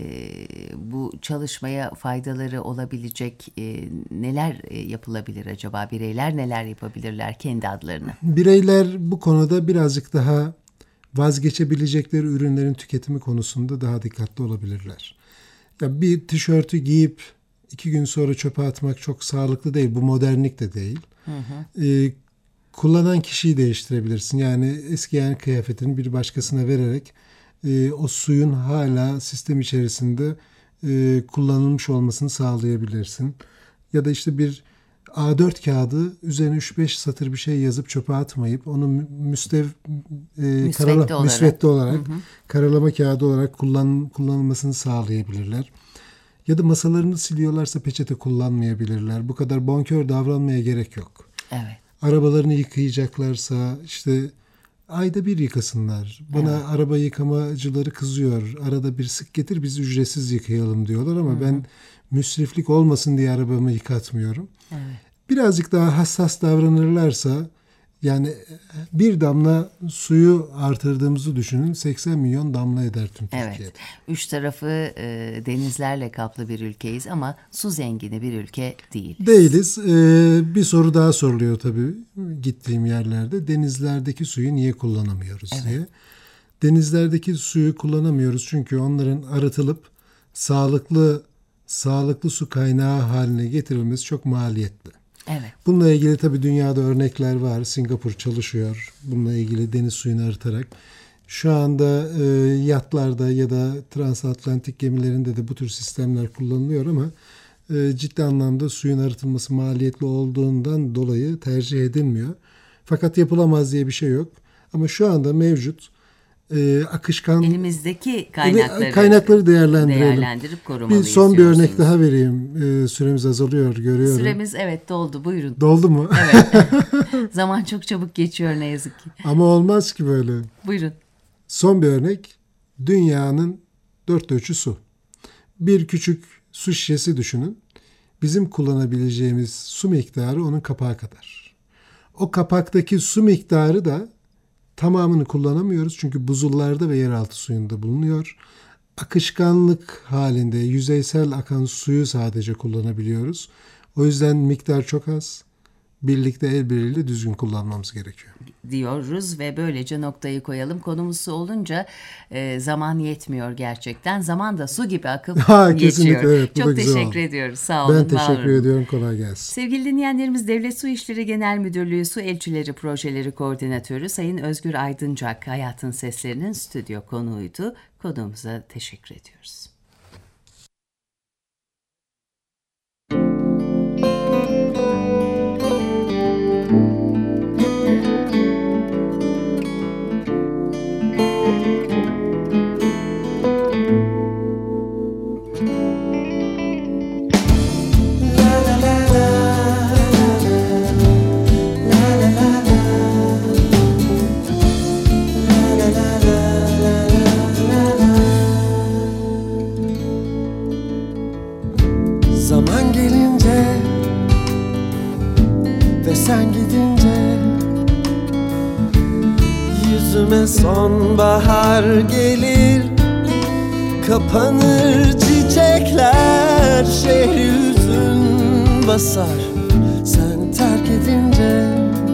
bu çalışmaya faydaları olabilecek e, neler e, yapılabilir acaba? Bireyler neler yapabilirler kendi adlarına? Bireyler bu konuda birazcık daha vazgeçebilecekleri ürünlerin tüketimi konusunda daha dikkatli olabilirler. Ya bir tişörtü giyip iki gün sonra çöpe atmak çok sağlıklı değil. Bu modernlik de değil. Hı hı. Ee, kullanan kişiyi değiştirebilirsin. Yani eskiyen kıyafetini bir başkasına vererek e, o suyun hala sistem içerisinde e, kullanılmış olmasını sağlayabilirsin. Ya da işte bir A dört kağıdı üzerine üç beş satır bir şey yazıp çöpe atmayıp onu müstev e, müsvedde karala, olarak, müsvedde olarak hı hı. karalama kağıdı olarak kullan, kullanılmasını sağlayabilirler. Ya da masalarını siliyorlarsa peçete kullanmayabilirler. Bu kadar bonkör davranmaya gerek yok. Evet. Arabalarını yıkayacaklarsa işte ayda bir yıkasınlar. Bana evet. araba yıkamacıları kızıyor. Arada bir sık getir biz ücretsiz yıkayalım diyorlar ama hı hı. ben müsriflik olmasın diye arabamı yıkatmıyorum. Evet. Birazcık daha hassas davranırlarsa yani bir damla suyu artırdığımızı düşünün seksen milyon damla eder tüm Türkiye'de. Evet. Üç tarafı e, denizlerle kaplı bir ülkeyiz ama su zengini bir ülke değiliz. Değiliz. Ee, bir soru daha soruluyor tabii gittiğim yerlerde. Denizlerdeki suyu niye kullanamıyoruz evet. diye. Denizlerdeki suyu kullanamıyoruz çünkü onların arıtılıp sağlıklı sağlıklı su kaynağı haline getirilmesi çok maliyetli. Evet. Bununla ilgili tabii dünyada örnekler var. Singapur çalışıyor. Bununla ilgili deniz suyunu arıtarak. Şu anda e, yatlarda ya da transatlantik gemilerinde de bu tür sistemler kullanılıyor ama e, ciddi anlamda suyun arıtılması maliyetli olduğundan dolayı tercih edilmiyor. Fakat yapılamaz diye bir şey yok. Ama şu anda mevcut e, akışkan elimizdeki kaynakları, kaynakları değerlendirelim. değerlendirip korumalıyız. Bir son bir örnek daha vereyim. E, süremiz azalıyor görüyorum. Süremiz evet doldu. Buyurun. Doldu mu? Evet. Zaman çok çabuk geçiyor ne yazık ki. Ama olmaz ki böyle. Buyurun. Son bir örnek. Dünyanın dörtte üçü su. Bir küçük su şişesi düşünün. Bizim kullanabileceğimiz su miktarı onun kapağı kadar. O kapaktaki su miktarı da tamamını kullanamıyoruz çünkü buzullarda ve yeraltı suyunda bulunuyor. Akışkanlık halinde yüzeysel akan suyu sadece kullanabiliyoruz. O yüzden miktar çok az. Birlikte el birliğiyle düzgün kullanmamız gerekiyor. Diyoruz ve böylece noktayı koyalım. Konumuz su olunca e, zaman yetmiyor gerçekten. Zaman da su gibi akıp ha, geçiyor. Evet, çok teşekkür oldu. ediyoruz. Sağ olun. Ben teşekkür ediyorum. Kolay gelsin. Sevgili dinleyenlerimiz, Devlet Su İşleri Genel Müdürlüğü Su Elçileri Projeleri Koordinatörü Sayın Özgür Aydıncak Hayatın Seslerinin stüdyo konuğuydu. Konuğumuza teşekkür ediyoruz. Zaman gelince ve sen gidince yüzüme sonbahar gelir. Kapanır çiçekler, şehri hüzün basar. Sen terk edince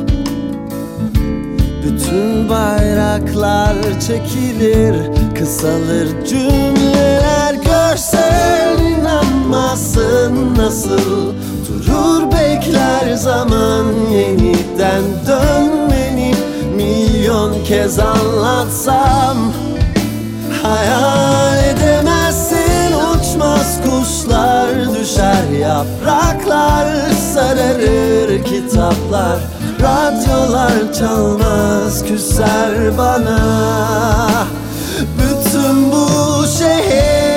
bütün bayraklar çekilir. Kısalır cümleler, görsen inanmazsın nasıl durur bekler zaman. Yeniden dönmeni milyon kez anlatsam hayal edemezsin. Uçmaz kuşlar, düşer yapraklar, sararır kitaplar. Radyolar çalmaz, küser bana bütün bu şehir.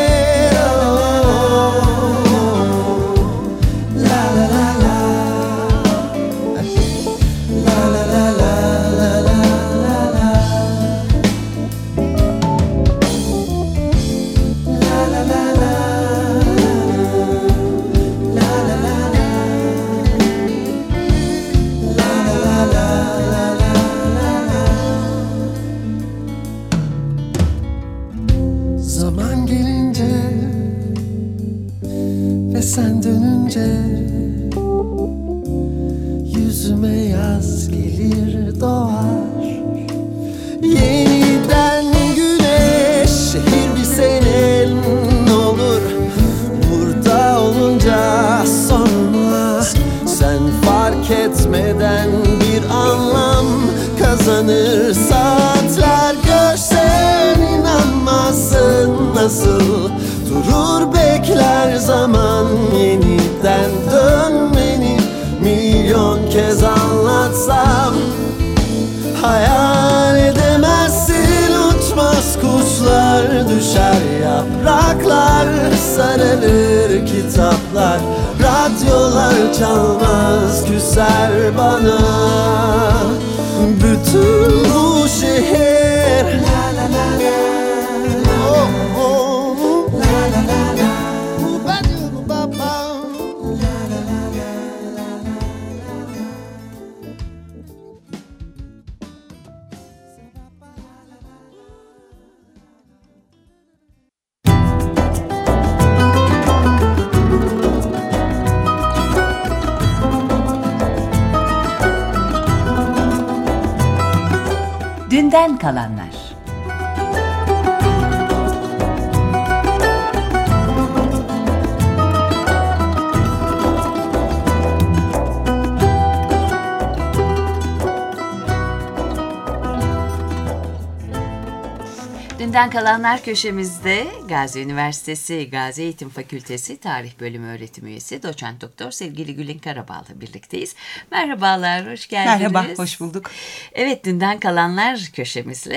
uzanır saatler. Görsen inanmazsın nasıl durur bekler zaman. Yeniden dönmeni milyon kez anlatsam hayal edemezsin. Uçmaz kuşlar, düşer yapraklar, sararır kitaplar, radyolar çalmaz, küser bana bütün bu şehir. La la la la, oh oh, la la la la, ba ba ba ba, la la la la. Dünden kalanlar. Dünden kalanlar köşemizde Gazi Üniversitesi Gazi Eğitim Fakültesi Tarih Bölümü öğretim üyesi Doçent Doktor sevgili Gülin Karabağ'la birlikteyiz. Merhabalar, hoş geldiniz. Merhaba, hoş bulduk. Evet, dünden kalanlar köşemizle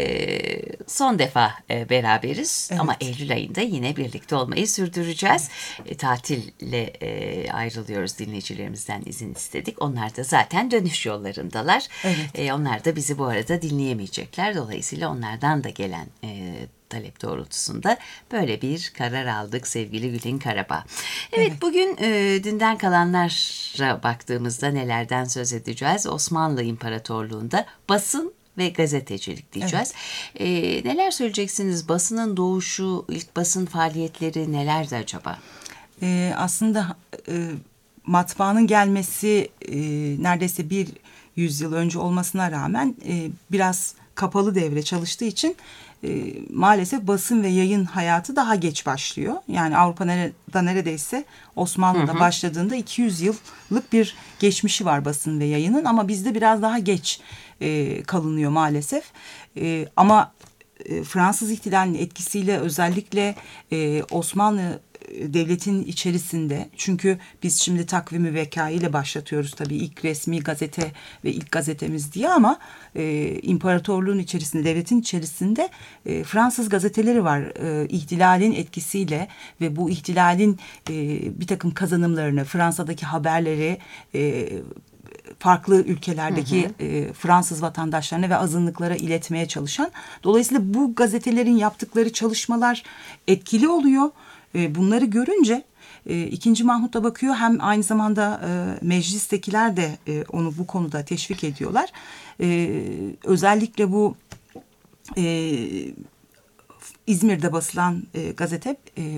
e, son defa e, beraberiz. Evet. Ama Eylül ayında yine birlikte olmayı sürdüreceğiz. Evet. E, tatille e, ayrılıyoruz, dinleyicilerimizden izin istedik. Onlar da zaten dönüş yollarındalar. Evet. E, onlar da bizi bu arada dinleyemeyecekler. Dolayısıyla onlardan da gelen E, talep doğrultusunda böyle bir karar aldık sevgili Gülin Karabağ. Evet, evet. Bugün e, dünden kalanlara baktığımızda nelerden söz edeceğiz? Osmanlı İmparatorluğu'nda basın ve gazetecilik diyeceğiz. Evet. E, neler söyleyeceksiniz? Basının doğuşu, ilk basın faaliyetleri nelerdi acaba? E, aslında e, matbaanın gelmesi e, neredeyse bir yüzyıl önce olmasına rağmen e, biraz kapalı devre çalıştığı için e, maalesef basın ve yayın hayatı daha geç başlıyor. Yani Avrupa'da neredeyse Osmanlı'da hı hı. başladığında iki yüz yıllık bir geçmişi var basın ve yayının, ama bizde biraz daha geç e, kalınıyor maalesef. E, ama e, Fransız ihtilalinin etkisiyle özellikle e, Osmanlı devletin içerisinde, çünkü biz şimdi takvimi vekâi ile başlatıyoruz tabii ilk resmi gazete ve ilk gazetemiz diye, ama e, imparatorluğun içerisinde, devletin içerisinde e, Fransız gazeteleri var. E, ihtilalin etkisiyle ve bu ihtilalin e, bir takım kazanımlarını, Fransa'daki haberleri e, farklı ülkelerdeki hı hı. E, Fransız vatandaşlarına ve azınlıklara iletmeye çalışan. Dolayısıyla bu gazetelerin yaptıkları çalışmalar etkili oluyor. Bunları görünce ikinci. Mahmut da bakıyor, hem aynı zamanda meclistekiler de onu bu konuda teşvik ediyorlar. Özellikle bu İzmir'de basılan gazete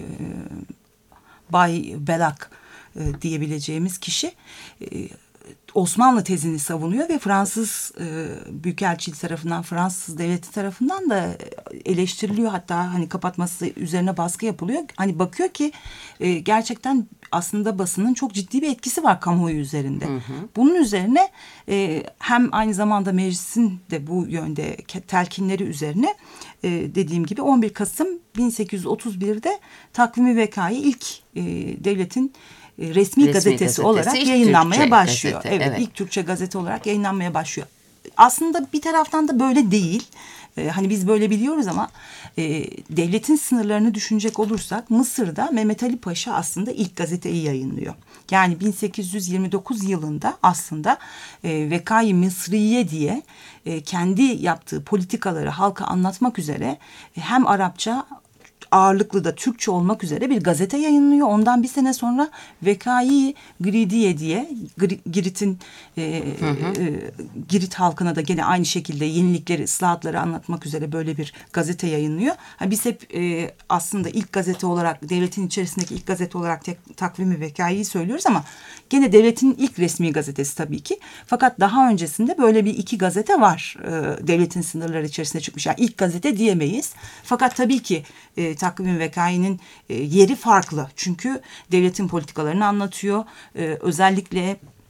Bay Belak diyebileceğimiz kişi Osmanlı tezini savunuyor ve Fransız e, Büyükelçiliği tarafından, Fransız devleti tarafından da eleştiriliyor. Hatta hani kapatması üzerine baskı yapılıyor. Hani bakıyor ki e, gerçekten aslında basının çok ciddi bir etkisi var kamuoyu üzerinde. Hı hı. Bunun üzerine e, hem aynı zamanda meclisin de bu yönde telkinleri üzerine e, dediğim gibi on bir Kasım bin sekiz yüz otuz bir'de Takvim-i Vekâi ilk e, devletin Resmi, Resmi gazetesi, gazetesi olarak yayınlanmaya Türkçe başlıyor. Gazete, evet, evet, ilk Türkçe gazete olarak yayınlanmaya başlıyor. Aslında bir taraftan da böyle değil. Ee, hani biz böyle biliyoruz ama e, devletin sınırlarını düşünecek olursak Mısır'da Mehmet Ali Paşa aslında ilk gazeteyi yayınlıyor. Yani bin sekiz yüz yirmi dokuz yılında aslında e, Vekâi Mısriye diye e, kendi yaptığı politikaları halka anlatmak üzere e, hem Arapça, ağırlıklı da Türkçe olmak üzere bir gazete yayınlıyor. Ondan bir sene sonra Vekâi Giridiye diye Girit'in e, hı hı. E, Girit halkına da gene aynı şekilde yenilikleri, ıslahatları anlatmak üzere böyle bir gazete yayınlıyor. Ha, biz hep e, aslında ilk gazete olarak, devletin içerisindeki ilk gazete olarak tek, Takvim-i Vekâi'yi söylüyoruz ama gene devletin ilk resmi gazetesi tabii ki. Fakat daha öncesinde böyle bir iki gazete var. E, devletin sınırları içerisinde çıkmış. Yani ilk gazete diyemeyiz. Fakat tabii ki e, Takvim-i Vekâi'nin e, yeri farklı. Çünkü devletin politikalarını anlatıyor. E, özellikle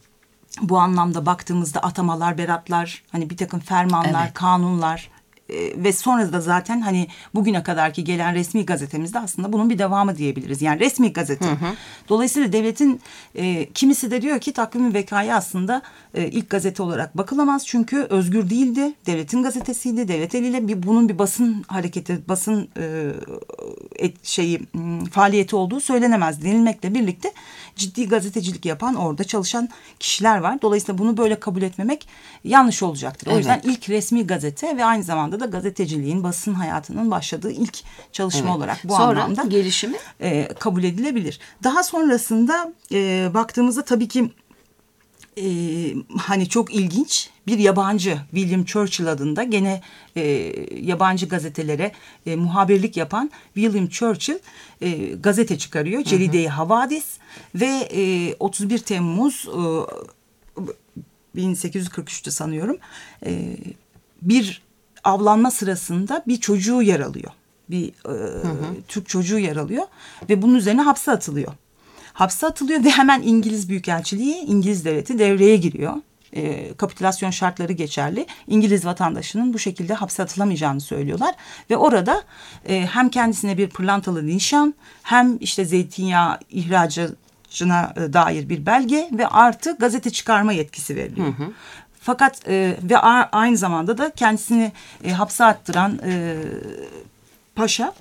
bu anlamda baktığımızda atamalar, beratlar, hani bir takım fermanlar, Evet. kanunlar e, ve sonra da zaten hani bugüne kadarki gelen resmi gazetemizde aslında bunun bir devamı diyebiliriz. Yani resmi gazete. Hı hı. Dolayısıyla devletin e, kimisi de diyor ki Takvim-i Vekâ'ya aslında e, ilk gazete olarak bakılamaz. Çünkü özgür değildi. Devletin gazetesiydi. Devlet eliyle bir, bunun bir basın hareketi, basın e, et, şeyi m, faaliyeti olduğu söylenemez denilmekle birlikte ciddi gazetecilik yapan, orada çalışan kişiler var. Dolayısıyla bunu böyle kabul etmemek yanlış olacaktır. O Evet. yüzden ilk resmi gazete ve aynı zamanda da gazeteciliğin, basın hayatının başladığı ilk çalışma Evet. olarak bu Sonra anlamda gelişimi e, kabul edilebilir. Daha sonrasında e, baktığımızda tabii ki e, hani çok ilginç bir yabancı, William Churchill adında gene e, yabancı gazetelere e, muhabirlik yapan William Churchill e, gazete çıkarıyor. Ceride-i Havadis ve e, otuz bir Temmuz e, bin sekiz yüz kırk üç'te sanıyorum e, bir avlanma sırasında bir çocuğu yaralıyor. Bir e, hı hı. Türk çocuğu yaralıyor ve bunun üzerine hapse atılıyor. Hapse atılıyor ve hemen İngiliz Büyükelçiliği, İngiliz devleti devreye giriyor. E, kapitülasyon şartları geçerli. İngiliz vatandaşının bu şekilde hapse atılamayacağını söylüyorlar. Ve orada e, hem kendisine bir pırlantalı nişan, hem işte zeytinyağı ihracına e, dair bir belge ve artı gazete çıkarma yetkisi veriliyor. Hı hı. Fakat e, ve a, aynı zamanda da kendisini e, hapse attıran e, paşa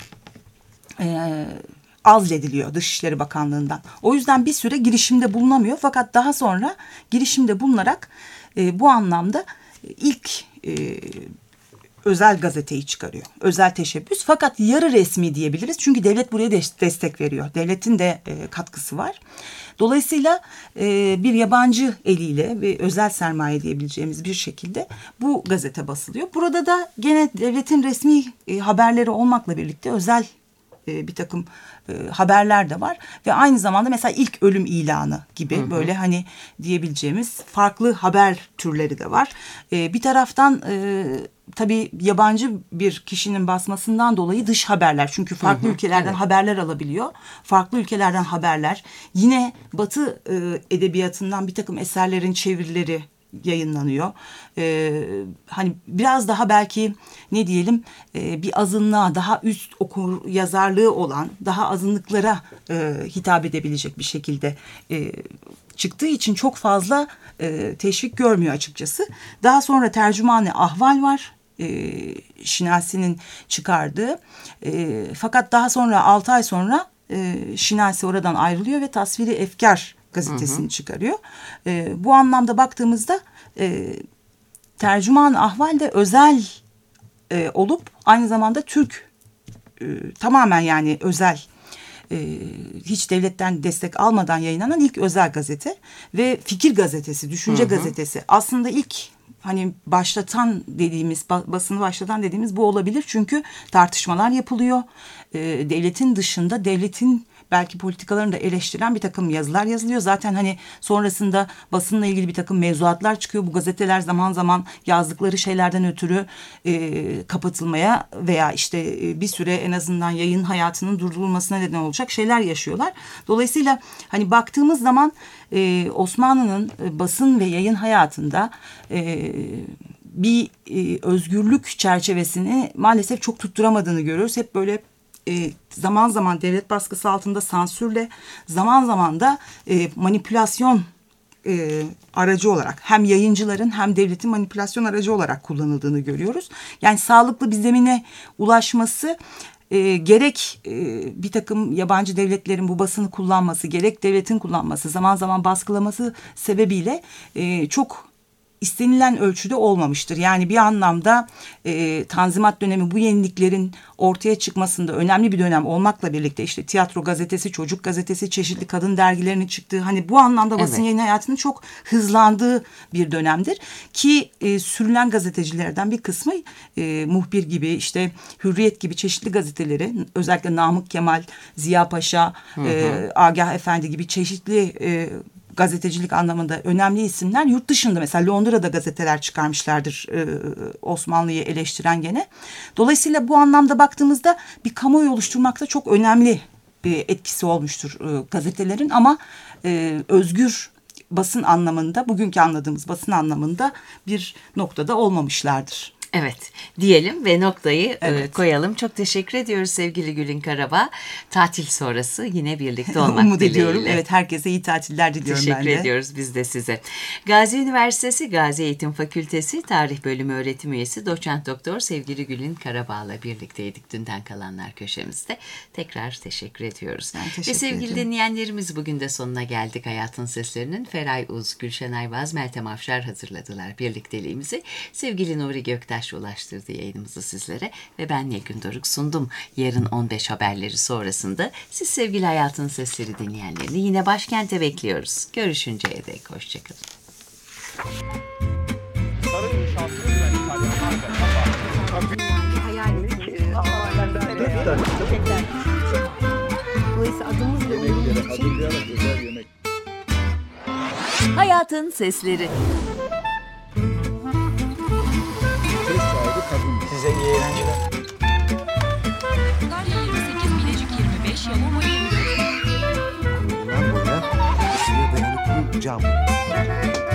e, azlediliyor Dışişleri Bakanlığı'ndan. O yüzden bir süre girişimde bulunamıyor. Fakat daha sonra girişimde bulunarak e, bu anlamda ilk e, özel gazeteyi çıkarıyor. Özel teşebbüs. Fakat yarı resmi diyebiliriz. Çünkü devlet buraya de destek veriyor. Devletin de e, katkısı var. Dolayısıyla e, bir yabancı eliyle ve özel sermaye diyebileceğimiz bir şekilde bu gazete basılıyor. Burada da gene devletin resmi e, haberleri olmakla birlikte özel e, bir takım e, haberler de var. Ve aynı zamanda mesela ilk ölüm ilanı gibi hı hı. böyle hani diyebileceğimiz farklı haber türleri de var. E, bir taraftan e, tabii yabancı bir kişinin basmasından dolayı dış haberler. Çünkü farklı hı hı, ülkelerden evet. haberler alabiliyor. Farklı ülkelerden haberler. Yine Batı e, edebiyatından bir takım eserlerin çevirileri yayınlanıyor. Ee, hani biraz daha belki ne diyelim e, bir azınlığa, daha üst okur yazarlığı olan, daha azınlıklara e, hitap edebilecek bir şekilde e, çıktığı için çok fazla e, teşvik görmüyor açıkçası. Daha sonra Tercüman-ı Ahval var. E, Şinasi'nin çıkardığı. E, fakat daha sonra altı ay sonra e, Şinasi oradan ayrılıyor ve Tasviri Efkar gazetesini hı hı. çıkarıyor. E, bu anlamda baktığımızda e, Tercüman-ı Ahval de özel e, olup aynı zamanda Türk e, tamamen yani özel e, hiç devletten destek almadan yayınlanan ilk özel gazete ve fikir gazetesi, düşünce hı hı. gazetesi. Aslında ilk hani başlatan dediğimiz, basını başlatan dediğimiz bu olabilir. Çünkü tartışmalar yapılıyor. E, devletin dışında devletin belki politikalarını da eleştiren bir takım yazılar yazılıyor. Zaten hani sonrasında basınla ilgili bir takım mevzuatlar çıkıyor. Bu gazeteler zaman zaman yazdıkları şeylerden ötürü e, kapatılmaya veya işte e, bir süre en azından yayın hayatının durdurulmasına neden olacak şeyler yaşıyorlar. Dolayısıyla hani baktığımız zaman e, Osmanlı'nın e, basın ve yayın hayatında e, bir e, özgürlük çerçevesini maalesef çok tutturamadığını görüyoruz. Hep böyle E, zaman zaman devlet baskısı altında sansürle, zaman zaman da e, manipülasyon e, aracı olarak hem yayıncıların hem devletin manipülasyon aracı olarak kullanıldığını görüyoruz. Yani sağlıklı bir zemine ulaşması e, gerek e, bir takım yabancı devletlerin bu basını kullanması, gerek devletin kullanması, zaman zaman baskılaması sebebiyle e, çok istenilen ölçüde olmamıştır. Yani bir anlamda e, Tanzimat dönemi bu yeniliklerin ortaya çıkmasında önemli bir dönem olmakla birlikte işte tiyatro gazetesi, çocuk gazetesi, çeşitli kadın dergilerinin çıktığı hani bu anlamda basın evet. yayın hayatının çok hızlandığı bir dönemdir. Ki e, sürülen gazetecilerden bir kısmı e, Muhbir gibi işte Hürriyet gibi çeşitli gazeteleri özellikle Namık Kemal, Ziya Paşa, hı hı. E, Agah Efendi gibi çeşitli e, gazetecilik anlamında önemli isimler yurt dışında mesela Londra'da gazeteler çıkarmışlardır e, Osmanlı'yı eleştiren gene. Dolayısıyla bu anlamda baktığımızda bir kamuoyu oluşturmakta çok önemli bir etkisi olmuştur e, gazetelerin ama e, özgür basın anlamında, bugünkü anladığımız basın anlamında bir noktada olmamışlardır. Evet diyelim ve noktayı Evet. e, koyalım. Çok teşekkür ediyoruz sevgili Gülin Karabağ. Tatil sonrası yine birlikte olmak Umut dileğiyle. ediyorum. Evet, herkese iyi tatiller diliyorum Teşekkür ben de. ediyoruz biz de size. Gazi Üniversitesi Gazi Eğitim Fakültesi Tarih Bölümü öğretim üyesi Doçent Doktor sevgili Gülin Karabağ'la birlikteydik dünden kalanlar köşemizde. Tekrar teşekkür ediyoruz. Ben teşekkür Ve sevgili ederim. dinleyenlerimiz bugün de sonuna geldik. Hayatın Seslerinin Feray Uz, Gülşen Ayvaz, Meltem Afşar hazırladılar birlikteliğimizi. Sevgili Nuri Göktaş ulaştırdı yayınımızı sizlere ve ben Nilgün Doruk sundum. Yarın on beş haberleri sonrasında siz sevgili Hayatın Sesleri dinleyenlerini yine başkente bekliyoruz. Görüşünceye dek hoşçakalın. Dolayısıyla adımız ve uyumumuz için Hayatın Sesleri. Size iyi eğlenceler. yirmi sekiz Bilecik yirmi beş Yalova yirmi dört Bundan boya ısıya dayanıklı cam.